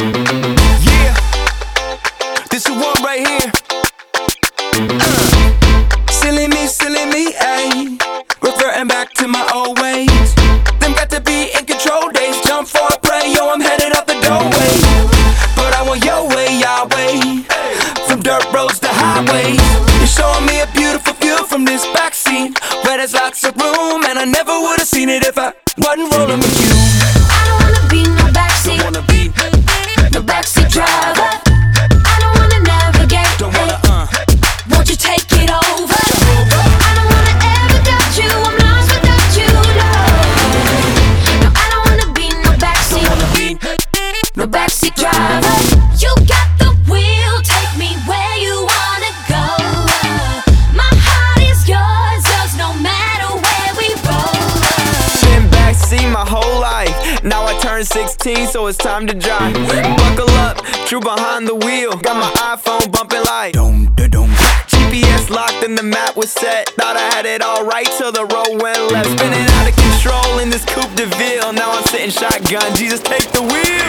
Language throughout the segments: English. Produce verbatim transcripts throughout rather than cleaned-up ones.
Yeah, this is one right here. uh. Silly me, silly me, ayy. Reverting back to my old ways. Them got to be in control days. Jump for a pray, yo, I'm headed up the doorway. But I want your way, Yahweh. From dirt roads to highways. You're showing me a beautiful view from this backseat, where there's lots of room, and I never would've seen it if I wasn't rolling with you. I don't wanna be no backseat, Don't wanna be no backseat driver. I don't wanna navigate, Don't wanna, uh won't you take it over? I don't wanna ever doubt you, I'm lost without you, no. No, I don't wanna be no backseat, Don't wanna be no backseat driver. You got the wheel, take me where you wanna go. My heart is yours, yours no matter where we roll. Been backseat my whole life. Now I turned sixteen, so it's time to drive. Buckle up, true behind the wheel. Got my iPhone bumping like dum da dum. G P S locked and the map was set. Thought I had it all right till the road went left. Spinning out of control in this Coupe de Ville. Now I'm sitting shotgun. Jesus, take the wheel.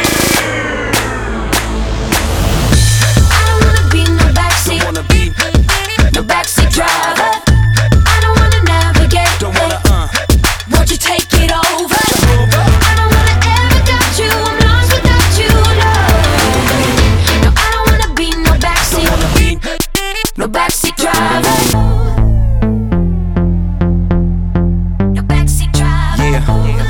I don't wanna be no backseat, Don't wanna be, no backseat driver. I don't wanna navigate, don't wanna, uh won't you take it over? I don't wanna ever doubt you, I'm lost without you, no. No, I don't wanna be no backseat, Don't wanna be, no backseat driver. No backseat driver. yeah.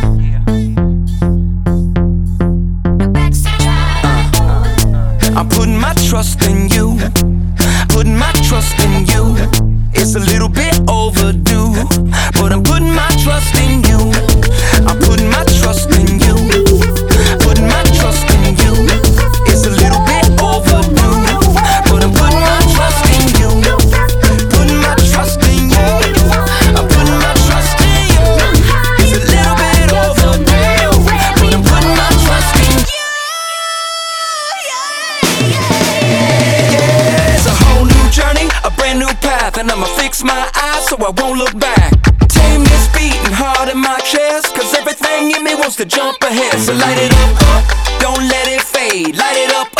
No backseat driver. I'm putting my trust in you, putting my trust in you. It's a little bit overdue, but I'm putting my trust in you. I'm putting my trust in you, putting my trust in you. It's a little bit overdue, but I'm putting my trust in you, putting my trust in you. I'm putting my trust in you. It's a little bit overdue, but I'm putting my trust in you. It's a whole new journey, a brand new path, and I'ma fix my eyes so I won't look back. Tame this beating hard in my chest, cause everything in me wants to jump ahead. So light it up, up, don't let it fade. Light it up,